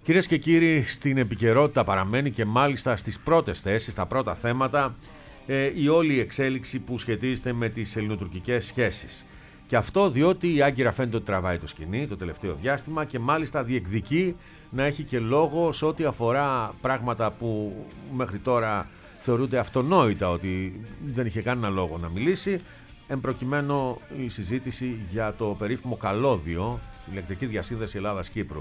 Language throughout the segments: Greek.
Κυρίες και κύριοι, στην επικαιρότητα παραμένει και μάλιστα στις πρώτες θέσεις, στα πρώτα θέματα, η όλη εξέλιξη που σχετίζεται με τις ελληνοτουρκικές σχέσεις. Και αυτό διότι η Άγκυρα φαίνεται ότι τραβάει το σκηνή το τελευταίο διάστημα και μάλιστα διεκδικεί να έχει και λόγο σε ό,τι αφορά πράγματα που μέχρι τώρα θεωρούνται αυτονόητα ότι δεν είχε κανένα λόγο να μιλήσει. Εν προκειμένου η συζήτηση για το περίφημο καλώδιο, ηλεκτρική διασύνδεση Ελλάδας-Κύπρου.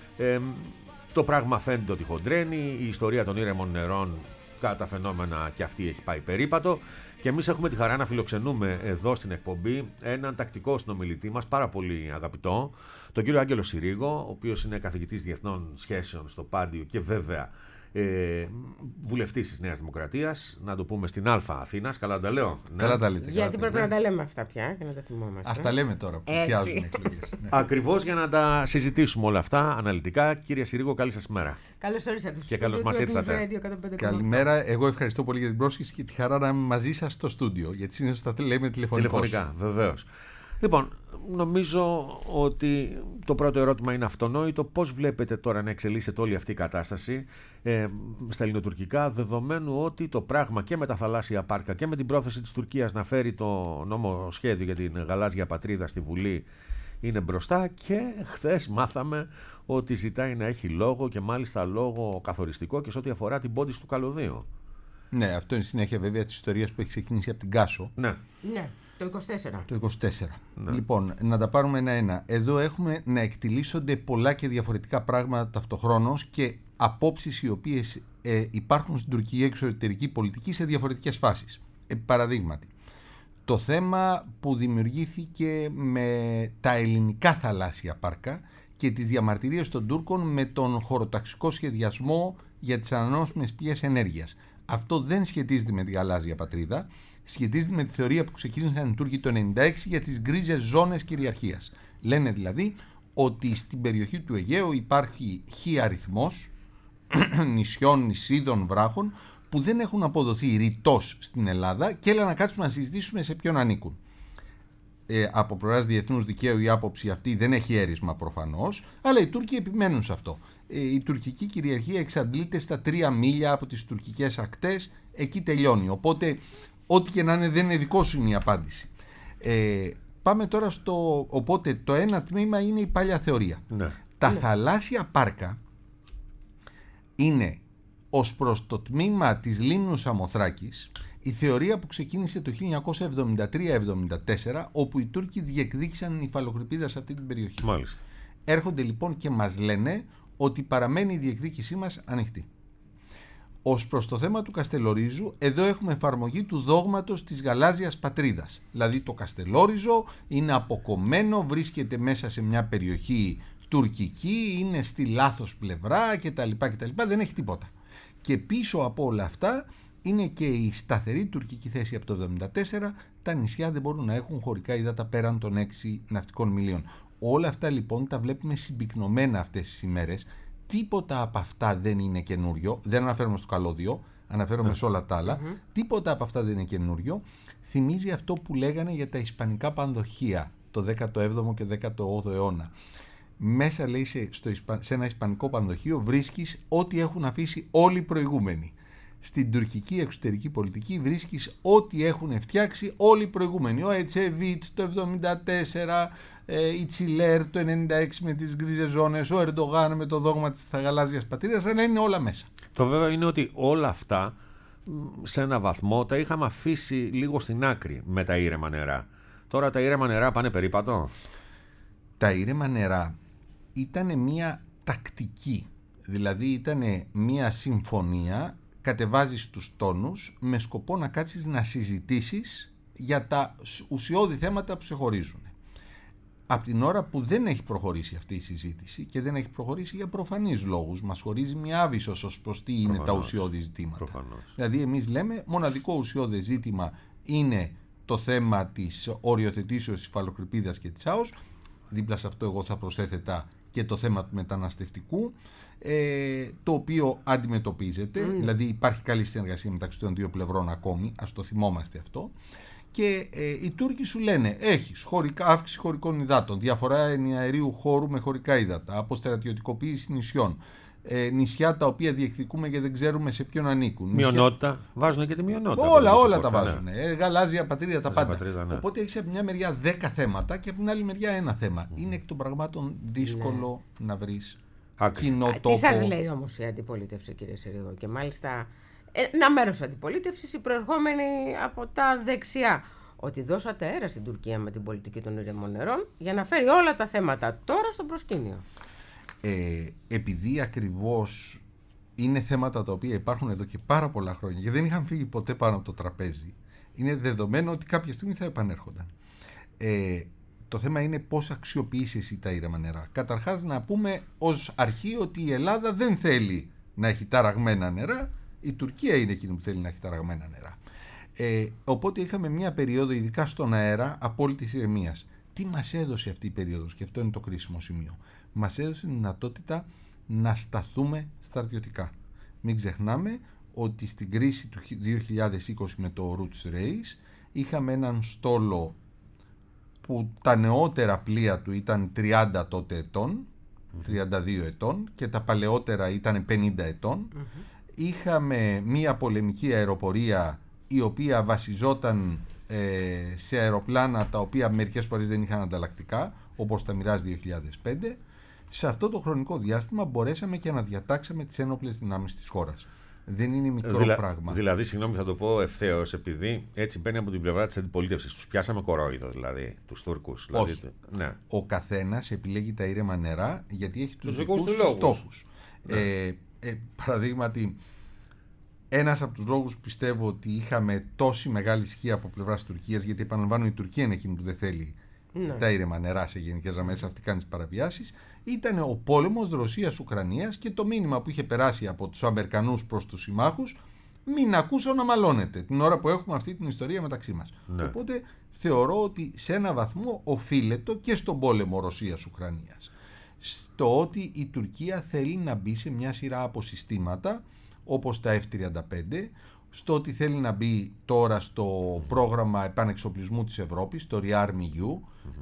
Το πράγμα φαίνεται ότι χοντρένει, η ιστορία των ήρεμων νερών κατά φαινόμενα και αυτή έχει πάει περίπατο και εμείς έχουμε τη χαρά να φιλοξενούμε εδώ στην εκπομπή έναν τακτικό συνομιλητή μας, πάρα πολύ αγαπητό, τον κύριο Άγγελο Συρίγο, ο οποίος είναι καθηγητής διεθνών σχέσεων στο Πάντιο και βέβαια βουλευτής της Νέας Δημοκρατίας, να το πούμε στην Αλφα Αθήνας. Καλά τα λέω. Καλά τα λέτε. Γιατί πρέπει να τα λέμε αυτά πια και να τα θυμόμαστε. Ας τα λέμε τώρα που πλησιάζουν οι εκλογές. Ακριβώς για να τα συζητήσουμε όλα αυτά αναλυτικά. Κύριε Συρίγο, καλή σας μέρα. Καλώς όρισατε. Και καλώς μας ήρθατε. Καλημέρα. Εγώ ευχαριστώ πολύ για την πρόσκληση και τη χαρά να είμαι μαζί σας στο στούντιο. Γιατί συνήθως τα λέμε τηλεφωνικά. Βεβαίως. Λοιπόν, νομίζω ότι το πρώτο ερώτημα είναι αυτονόητο. Πώς βλέπετε τώρα να εξελίσσεται όλη αυτή η κατάσταση στα ελληνοτουρκικά, δεδομένου ότι το πράγμα και με τα θαλάσσια πάρκα και με την πρόθεση της Τουρκίας να φέρει το νομοσχέδιο για την γαλάζια πατρίδα στη Βουλή είναι μπροστά και χθες μάθαμε ότι ζητάει να έχει λόγο και μάλιστα λόγο καθοριστικό και σε ό,τι αφορά την πόντιση του καλωδίου. Ναι, αυτό είναι συνέχεια βέβαια της ιστορίας που έχει ξεκινήσει από την Κάσο. Ναι. Το 24. Το 24. Ναι. Λοιπόν, να τα πάρουμε ένα-ένα. Εδώ έχουμε να εκτιλήσονται πολλά και διαφορετικά πράγματα ταυτοχρόνως και απόψεις οι οποίες υπάρχουν στην τουρκική εξωτερική πολιτική σε διαφορετικές φάσεις. Παραδείγματι, το θέμα που δημιουργήθηκε με τα ελληνικά θαλάσσια πάρκα και τις διαμαρτυρίες των Τούρκων με τον χωροταξικό σχεδιασμό για τις ανανεώσιμες πηγές ενέργειας. Αυτό δεν σχετίζεται με τη γαλάζια πατρίδα. Σχετίζεται με τη θεωρία που ξεκίνησαν οι Τούρκοι το 1996 για τις γκρίζες ζώνες κυριαρχίας. Λένε δηλαδή ότι στην περιοχή του Αιγαίου υπάρχει χι αριθμός νησιών, νησίδων, βράχων που δεν έχουν αποδοθεί ρητός στην Ελλάδα και έλα να κάτσουμε να συζητήσουμε σε ποιον ανήκουν. Από πλευράς διεθνούς δικαίου η άποψη αυτή δεν έχει έρισμα προφανώς, αλλά οι Τούρκοι επιμένουν σε αυτό. Η τουρκική κυριαρχία εξαντλείται στα 3 μίλια από τις τουρκικές ακτές, εκεί τελειώνει. Οπότε ό,τι και να είναι δεν είναι δικό σου είναι η απάντηση. Πάμε τώρα στο... Οπότε το ένα τμήμα είναι η παλιά θεωρία. Ναι. Τα θαλάσσια πάρκα είναι ως προς το τμήμα της λίμνου Σαμοθράκης η θεωρία που ξεκίνησε το 1973-74 όπου οι Τούρκοι διεκδίκησαν υφαλοκρηπίδα σε αυτή την περιοχή. Μάλιστα. Έρχονται λοιπόν και μας λένε ότι παραμένει η διεκδίκησή μας ανοιχτή. Ως προς το θέμα του Καστελορίζου, εδώ έχουμε εφαρμογή του δόγματος της γαλάζιας πατρίδας. Δηλαδή το Καστελόριζο είναι αποκομμένο, βρίσκεται μέσα σε μια περιοχή τουρκική, είναι στη λάθος πλευρά κτλ. Δεν έχει τίποτα. Και πίσω από όλα αυτά είναι και η σταθερή τουρκική θέση από το 1974, τα νησιά δεν μπορούν να έχουν χωρικά υδάτα πέραν των 6 ναυτικών μιλίων. Όλα αυτά λοιπόν τα βλέπουμε συμπυκνωμένα αυτές τις ημέρες. Τίποτα από αυτά δεν είναι καινούριο. Δεν αναφέρομαι στο καλώδιο, αναφέρομαι σε όλα τα άλλα. Τίποτα από αυτά δεν είναι καινούριο. Θυμίζει αυτό που λέγανε για τα ισπανικά πανδοχεία το 17ο και 18ο αιώνα. Μέσα λέει σε ένα ισπανικό πανδοχείο βρίσκεις ό,τι έχουν αφήσει όλοι οι προηγούμενοι. Στην τουρκική εξωτερική πολιτική βρίσκεις ό,τι έχουν φτιάξει όλοι οι προηγούμενοι. Ο Ετσεβίτ το 1974, η Τσιλέρ το 1996 με τις γκρίζες ζώνες, ο Ερντογάν με το δόγμα της γαλάζιας πατρίδας, αλλά είναι όλα μέσα. Το βέβαιο είναι ότι όλα αυτά σε ένα βαθμό τα είχαμε αφήσει λίγο στην άκρη με τα ήρεμα νερά. Τώρα τα ήρεμα νερά πάνε περίπατο. Τα ήρεμα νερά ήταν μια τακτική, δηλαδή ήταν μια συμφωνία, κατεβάζεις τους τόνους με σκοπό να κάτσεις να συζητήσεις για τα ουσιώδη θέματα που σε χωρίζουν. Από την ώρα που δεν έχει προχωρήσει αυτή η συζήτηση και δεν έχει προχωρήσει για προφανείς λόγους, μας χωρίζει μια άβυσσος ως προς τι είναι τα ουσιώδη ζητήματα. Προφανώς. Δηλαδή εμείς λέμε μοναδικό ουσιώδη ζήτημα είναι το θέμα της οριοθετήσεως της υφαλοκρηπίδας και της ΑΟΣ. Δίπλα σε αυτό εγώ θα προσέθετα και το θέμα του μεταναστευτικού, το οποίο αντιμετωπίζεται, δηλαδή υπάρχει καλή συνεργασία μεταξύ των δύο πλευρών ακόμη, ας το θυμόμαστε αυτό. Και οι Τούρκοι σου λένε: έχεις αύξηση χωρικών υδάτων, διαφορά ενιαερίου χώρου με χωρικά ύδατα, αποστρατιωτικοποίηση νησιών, νησιά τα οποία διεκδικούμε και δεν ξέρουμε σε ποιον ανήκουν. Μειονότητα. Βάζουν και τη μειονότητα. Όλα τα βάζουν. Γαλάζια πατρίδα, τα πάντα. Ναι. Οπότε έχεις από μια μεριά 10 θέματα και από την άλλη μεριά ένα θέμα. Είναι εκ των πραγμάτων δύσκολο να βρεις κοινό τόπο. Τι σας λέει όμως η αντιπολίτευση, κύριε Συρίγο? Και μάλιστα ένα μέρος της αντιπολίτευσης, οι προερχόμενοι από τα δεξιά, ότι δώσατε αέρα στην Τουρκία με την πολιτική των ήρεμων νερών για να φέρει όλα τα θέματα τώρα στο προσκήνιο. Επειδή ακριβώς είναι θέματα τα οποία υπάρχουν εδώ και πάρα πολλά χρόνια και δεν είχαν φύγει ποτέ πάνω από το τραπέζι, είναι δεδομένο ότι κάποια στιγμή θα επανέρχονταν. Το θέμα είναι πώς αξιοποιείς εσύ τα ήρεμα νερά. Καταρχάς να πούμε ως αρχή ότι η Ελλάδα δεν θέλει να έχει ταραγμένα νερά, η Τουρκία είναι εκείνη που θέλει να έχει ταραγμένα νερά. Οπότε είχαμε μια περίοδο, ειδικά στον αέρα, απόλυτης ηρεμίας. Τι μας έδωσε αυτή η περίοδος, και αυτό είναι το κρίσιμο σημείο? Μας έδωσε τη δυνατότητα να σταθούμε στρατιωτικά. Μην ξεχνάμε ότι στην κρίση του 2020 με το Roots Race είχαμε έναν στόλο που τα νεότερα πλοία του ήταν 30 τότε ετών, 32 ετών, και τα παλαιότερα ήταν 50 ετών. Είχαμε μία πολεμική αεροπορία η οποία βασιζόταν σε αεροπλάνα τα οποία μερικές φορές δεν είχαν ανταλλακτικά, όπως τα Mirage 2005. Σε αυτό το χρονικό διάστημα μπορέσαμε και αναδιατάξαμε τις ένοπλες δυνάμεις της χώρας. Δεν είναι μικρό πράγμα. Δηλαδή, συγγνώμη, θα το πω ευθέως, επειδή έτσι μπαίνει από την πλευρά της αντιπολίτευσης. Τους πιάσαμε κορόιδο, δηλαδή, τους Τούρκους. Όχι. Δηλαδή, ναι. Ο καθένας επιλέγει τα ήρεμα νερά γιατί έχει τους δικούς του στόχους. Ναι. Παραδείγματι, ένας από τους λόγους που πιστεύω ότι είχαμε τόση μεγάλη ισχύ από πλευράς Τουρκίας, γιατί επαναλαμβάνω η Τουρκία είναι εκείνη που δεν θέλει τα ήρεμα νερά σε γενικές γραμμές, αυτή κάνει τις παραβιάσεις, ήταν ο πόλεμος Ρωσίας-Ουκρανίας και το μήνυμα που είχε περάσει από τους Αμερικανούς προς τους συμμάχους: μην ακούσω να μαλώνετε την ώρα που έχουμε αυτή την ιστορία μεταξύ μας. Ναι. Οπότε θεωρώ ότι σε ένα βαθμό οφείλεται και στον πόλεμο Ρωσίας-Ουκρανίας στο ότι η Τουρκία θέλει να μπει σε μια σειρά από συστήματα όπως τα F-35, στο ότι θέλει να μπει τώρα στο πρόγραμμα επανεξοπλισμού της Ευρώπης, το ReArmEU,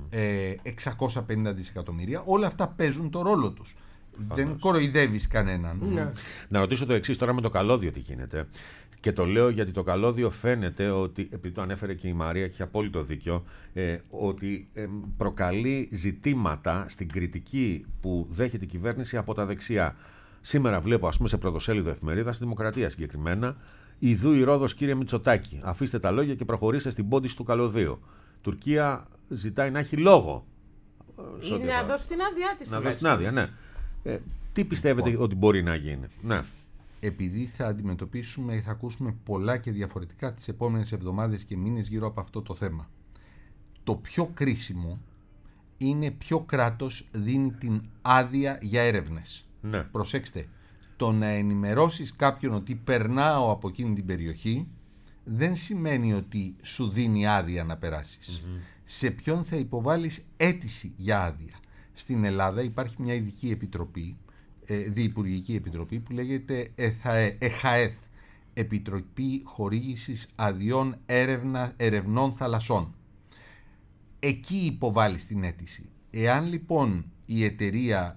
650 δισεκατομμύρια. Όλα αυτά παίζουν το ρόλο τους. Δεν κοροϊδεύεις κανέναν. Να ρωτήσω το εξής τώρα με το καλώδιο τι γίνεται. Και το λέω γιατί το καλώδιο φαίνεται ότι, επειδή το ανέφερε και η Μαρία και έχει απόλυτο δίκιο, ότι προκαλεί ζητήματα στην κριτική που δέχεται η κυβέρνηση από τα δεξιά. Σήμερα βλέπω, ας πούμε, σε πρωτοσέλιδο εφημερίδα, στη Δημοκρατία συγκεκριμένα, «Ιδού η Ρόδος, κύριε Μητσοτάκη. Αφήστε τα λόγια και προχωρήστε στην πόντιση του καλωδίου». Τουρκία ζητάει να έχει λόγο. Ή να δώσει την άδειά της. Να δώσει την άδεια, ναι. Τι πιστεύετε ότι μπορεί να γίνει? Ναι. Επειδή θα αντιμετωπίσουμε ή θα ακούσουμε πολλά και διαφορετικά τις επόμενες εβδομάδες και μήνες γύρω από αυτό το θέμα, το πιο κρίσιμο είναι ποιο κράτος δίνει την άδεια για έρευνες. Ναι. Προσέξτε, το να ενημερώσεις κάποιον ότι περνάω από εκείνη την περιοχή δεν σημαίνει ότι σου δίνει άδεια να περάσεις. Σε ποιον θα υποβάλεις αίτηση για άδεια? Στην Ελλάδα υπάρχει μια ειδική επιτροπή, διυπουργική επιτροπή, που λέγεται ΕΧΑΕΘ, Επιτροπή Χορήγησης Αδειών Ερευνών Θαλασσών. Εκεί υποβάλλεις την αίτηση. Εάν λοιπόν η εταιρεία,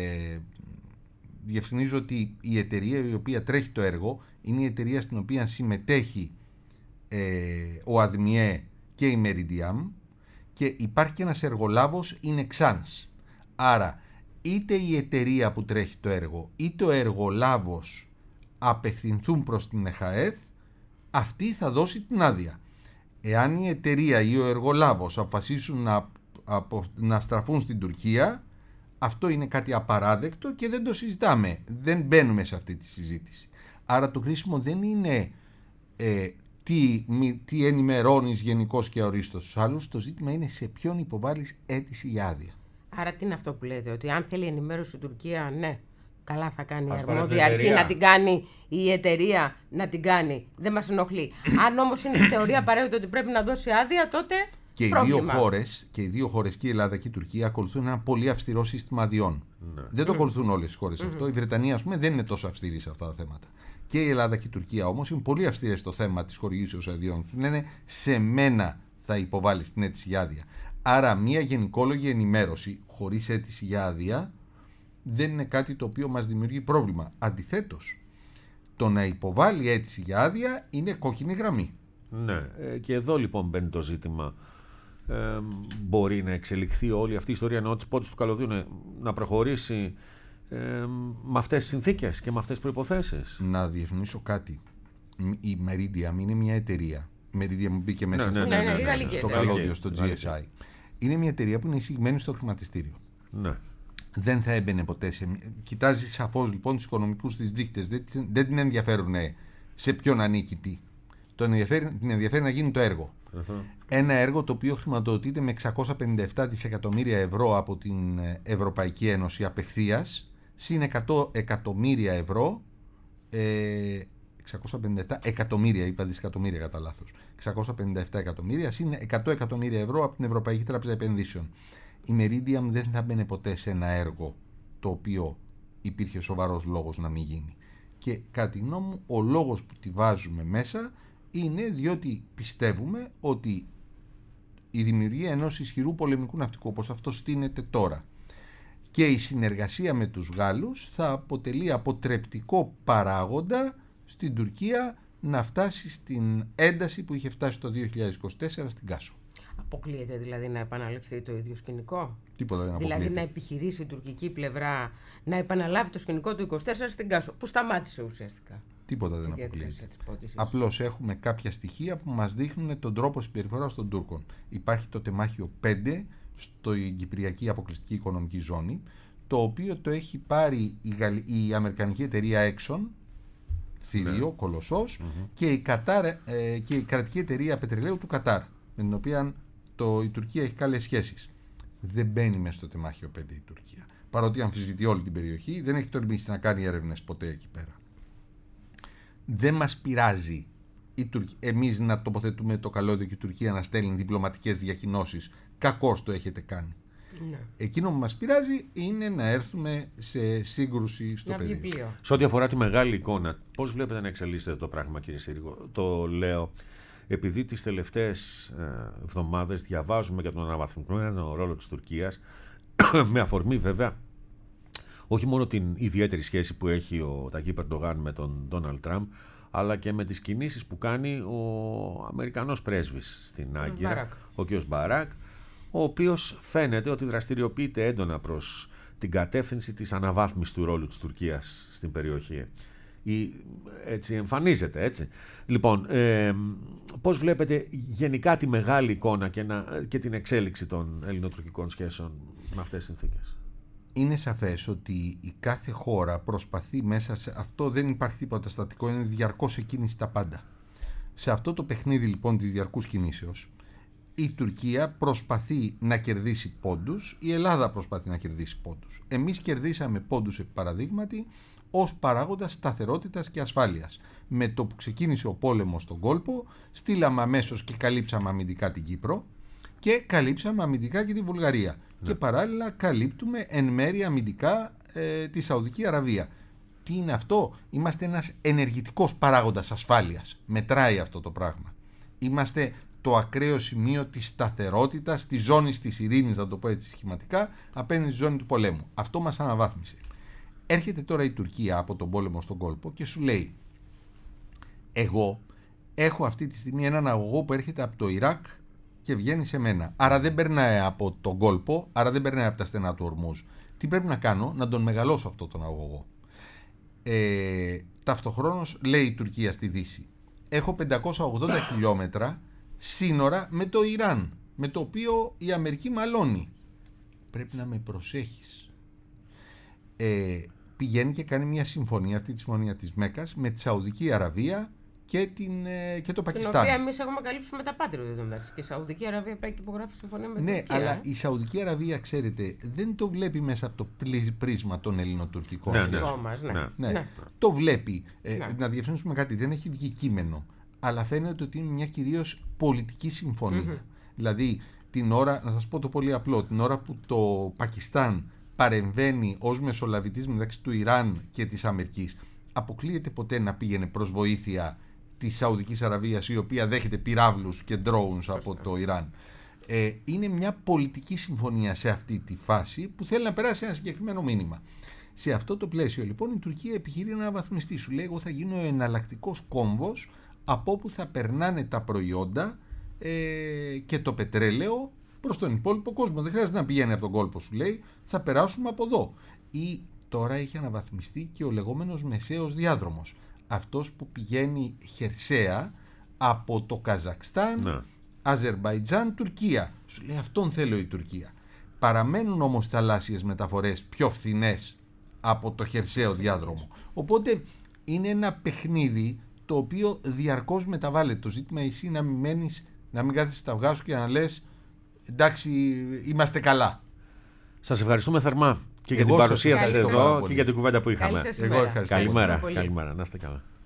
διευκρινίζω ότι η εταιρεία η οποία τρέχει το έργο είναι η εταιρεία στην οποία συμμετέχει ο ΑΔΜΙΕ και η Meridiam, και υπάρχει και ένας εργολάβος, είναι Xans. Άρα είτε η εταιρεία που τρέχει το έργο είτε ο εργολάβος απευθυνθούν προς την ΕΧΑΕΘ, αυτή θα δώσει την άδεια. Εάν η εταιρεία ή ο εργολάβος αποφασίσουν να στραφούν στην Τουρκία, αυτό είναι κάτι απαράδεκτο και δεν το συζητάμε. Δεν μπαίνουμε σε αυτή τη συζήτηση. Άρα το κρίσιμο δεν είναι τι ενημερώνεις γενικώς και αορίστως στους άλλους. Το ζήτημα είναι σε ποιον υποβάλλεις αίτηση για άδεια. Άρα τι είναι αυτό που λέτε? Ότι αν θέλει ενημέρωση η Τουρκία, ναι, καλά θα κάνει η αρμόδια αρχή να την κάνει, η εταιρεία να την κάνει. Δεν μας ενοχλεί. Αν όμως είναι η θεωρία απαραίτητη ότι πρέπει να δώσει άδεια, τότε Και οι δύο χώρες, και η Ελλάδα και η Τουρκία, ακολουθούν ένα πολύ αυστηρό σύστημα αδειών. Ναι. Δεν το ακολουθούν όλες τις χώρες αυτό. Η Βρετανία, ας πούμε, δεν είναι τόσο αυστηρή σε αυτά τα θέματα. Και η Ελλάδα και η Τουρκία όμως είναι πολύ αυστηρές στο θέμα της χορηγήσεως αδειών. Τους λένε σε μένα θα υποβάλεις την αίτηση για άδεια. Άρα, μια γενικόλογη ενημέρωση χωρίς αίτηση για άδεια δεν είναι κάτι το οποίο μας δημιουργεί πρόβλημα. Αντιθέτως, το να υποβάλει αίτηση για άδεια είναι κόκκινη γραμμή. Ναι, και εδώ λοιπόν μπαίνει το ζήτημα. Μπορεί να εξελιχθεί όλη αυτή η ιστορία, ενώ τις πόρτες του καλωδίου να προχωρήσει με αυτές τις συνθήκες και με αυτές τις προϋποθέσεις. Να διευκρινίσω κάτι. Η Meridiam είναι μια εταιρεία. Η Meridiam μπήκε μέσα στο καλώδιο, στο GSI. Είναι μια εταιρεία που είναι εισηγμένη στο χρηματιστήριο. Ναι. Δεν θα έμπαινε ποτέ σε. Κοιτάζει σαφώς λοιπόν τους οικονομικούς της δείκτες. Δεν την ενδιαφέρουν σε ποιον ανήκει τι. Την ενδιαφέρει να γίνει το έργο. Ένα έργο το οποίο χρηματοδοτείται με 657 δισεκατομμύρια ευρώ από την Ευρωπαϊκή Ένωση απευθείας, συν 100 εκατομμύρια ευρώ. 657 εκατομμύρια, είπα δισεκατομμύρια κατά λάθος. 657 εκατομμύρια συν 100 εκατομμύρια ευρώ από την Ευρωπαϊκή Τράπεζα Επενδύσεων. Η Meridiam δεν θα μπαίνει ποτέ σε ένα έργο το οποίο υπήρχε σοβαρός λόγος να μην γίνει. Και κατά τη γνώμη μου, ο λόγος που τη βάζουμε μέσα είναι διότι πιστεύουμε ότι η δημιουργία ενός ισχυρού πολεμικού ναυτικού, όπως αυτό στείνεται τώρα, και η συνεργασία με τους Γάλλους θα αποτελεί αποτρεπτικό παράγοντα στην Τουρκία να φτάσει στην ένταση που είχε φτάσει το 2024 στην Κάσο. Αποκλείεται δηλαδή να επαναληφθεί το ίδιο σκηνικό? Τίποτα δεν αποκλείεται. Δηλαδή να επιχειρήσει η τουρκική πλευρά να επαναλάβει το σκηνικό του 24 στην Κάσο, που σταμάτησε ουσιαστικά. Τίποτα δεν αποκλείεται. Απλώς έχουμε κάποια στοιχεία που μας δείχνουν τον τρόπο συμπεριφοράς των Τούρκων. Υπάρχει το τεμάχιο 5 στην Κυπριακή Αποκλειστική Οικονομική Ζώνη, το οποίο το έχει πάρει η αμερικανική εταιρεία Exxon, θηρίο, κολοσσός, και η κρατική εταιρεία πετρελαίου του Κατάρ, με την οποία η Τουρκία έχει καλές σχέσεις. Δεν μπαίνει μέσα στο τεμάχιο 5 η Τουρκία. Παρότι αμφισβητεί όλη την περιοχή, δεν έχει τολμήσει να κάνει έρευνες ποτέ εκεί πέρα. Δεν μας πειράζει εμείς να τοποθετούμε το καλώδιο και η Τουρκία να στέλνει διπλωματικές διακοινώσεις. Κακώς το έχετε κάνει. Ναι. Εκείνο που μας πειράζει είναι να έρθουμε σε σύγκρουση στο πεδίο. Σε ό,τι αφορά τη μεγάλη εικόνα, πώς βλέπετε να εξελίσσεται το πράγμα, κύριε Συρίγο? Το λέω επειδή τις τελευταίες εβδομάδες διαβάζουμε για τον αναβαθμισμένο ρόλο της Τουρκίας, με αφορμή βέβαια όχι μόνο την ιδιαίτερη σχέση που έχει ο Ταγίπ Ερντογάν με τον Ντόναλντ Τραμπ, αλλά και με τις κινήσεις που κάνει ο Αμερικανός πρέσβης στην Άγκυρα, ο κ. Μπαράκ, ο οποίος φαίνεται ότι δραστηριοποιείται έντονα προς την κατεύθυνση της αναβάθμισης του ρόλου της Τουρκίας στην περιοχή. Έτσι εμφανίζεται, έτσι. Λοιπόν, πώς βλέπετε γενικά τη μεγάλη εικόνα και την εξέλιξη των ελληνοτουρκικών σχέσεων με αυτές τις συνθήκες? Είναι σαφές ότι η κάθε χώρα προσπαθεί μέσα σε αυτό, δεν υπάρχει τίποτα στατικό, είναι διαρκώς εκκίνηση τα πάντα. Σε αυτό το παιχνίδι λοιπόν της διαρκούς κινήσεως, η Τουρκία προσπαθεί να κερδίσει πόντους, η Ελλάδα προσπαθεί να κερδίσει πόντους. Εμείς κερδίσαμε πόντους επί παραδείγματι ως παράγοντα σταθερότητας και ασφάλειας. Με το που ξεκίνησε ο πόλεμος στον κόλπο, στείλαμε αμέσως και καλύψαμε αμυντικά την Κύπρο και καλύψαμε αμυντικά και τη Βουλγαρία. Και παράλληλα καλύπτουμε εν μέρει αμυντικά τη Σαουδική Αραβία. Τι είναι αυτό? Είμαστε ένας ενεργητικός παράγοντας ασφάλειας. Μετράει αυτό το πράγμα. Είμαστε το ακραίο σημείο της σταθερότητας, της ζώνης της ειρήνης, να το πω έτσι σχηματικά, απέναντι στη ζώνη του πολέμου. Αυτό μας αναβάθμισε. Έρχεται τώρα η Τουρκία από τον πόλεμο στον κόλπο και σου λέει, εγώ έχω αυτή τη στιγμή έναν αγωγό που έρχεται από το Ιράκ και βγαίνει σε μένα. Άρα δεν περνάει από τον κόλπο, άρα δεν περνάει από τα στενά του Ορμούζ. Τι πρέπει να κάνω? Να τον μεγαλώσω αυτό τον αγωγό. Ταυτοχρόνως λέει η Τουρκία στη Δύση, έχω 580 χιλιόμετρα σύνορα με το Ιράν, με το οποίο η Αμερική μαλώνει. Πρέπει να με προσέχεις. Πηγαίνει και κάνει μια συμφωνία, αυτή τη συμφωνία της Μέκας, με τη Σαουδική Αραβία και το Πακιστάν. Την οποία εμείς έχουμε καλύψει με τα Patriot εδώ μεταξύ. Και η Σαουδική Αραβία πάει και υπογράφει συμφωνία με την Τουρκία. Ναι, αλλά η Σαουδική Αραβία, ξέρετε, δεν το βλέπει μέσα από το πρίσμα των ελληνοτουρκικών σχέσεων. Ναι. Το βλέπει. Να διευθυνήσουμε κάτι, δεν έχει βγει κείμενο. Αλλά φαίνεται ότι είναι μια κυρίως πολιτική συμφωνία. Δηλαδή, την ώρα, να σας πω το πολύ απλό, την ώρα που το Πακιστάν παρεμβαίνει ως μεσολαβητής μεταξύ του Ιράν και της Αμερικής, αποκλείεται ποτέ να πήγαινε προς βοήθεια της Σαουδικής Αραβίας, η οποία δέχεται πυράβλους και drones από το Ιράν. Είναι μια πολιτική συμφωνία σε αυτή τη φάση που θέλει να περάσει ένα συγκεκριμένο μήνυμα. Σε αυτό το πλαίσιο λοιπόν η Τουρκία επιχειρεί να αναβαθμιστεί. Σου λέει, εγώ θα γίνω ο εναλλακτικός κόμβος από όπου θα περνάνε τα προϊόντα και το πετρέλαιο προς τον υπόλοιπο κόσμο. Δεν χρειάζεται να πηγαίνει από τον κόλπο, σου λέει, θα περάσουμε από εδώ. Ή τώρα έχει αναβαθμιστεί και ο λεγόμενος μεσαίος διάδρομος. Αυτός που πηγαίνει χερσαία από το Καζακστάν, Αζερμπαϊτζάν, Τουρκία. Σου λέει, αυτόν θέλω η Τουρκία. Παραμένουν όμως θαλάσσιες μεταφορές πιο φθηνές από το χερσαίο διάδρομο. Οπότε είναι ένα παιχνίδι το οποίο διαρκώς μεταβάλλεται. Το ζήτημα εσύ να μην κάθεσαι στα αυγά σου και να λες, εντάξει, είμαστε καλά. Σας ευχαριστούμε θερμά και για την παρουσία σας εδώ και για την κουβέντα που είχαμε. Εγώ ευχαριστώ. Καλημέρα. Να είστε καλά.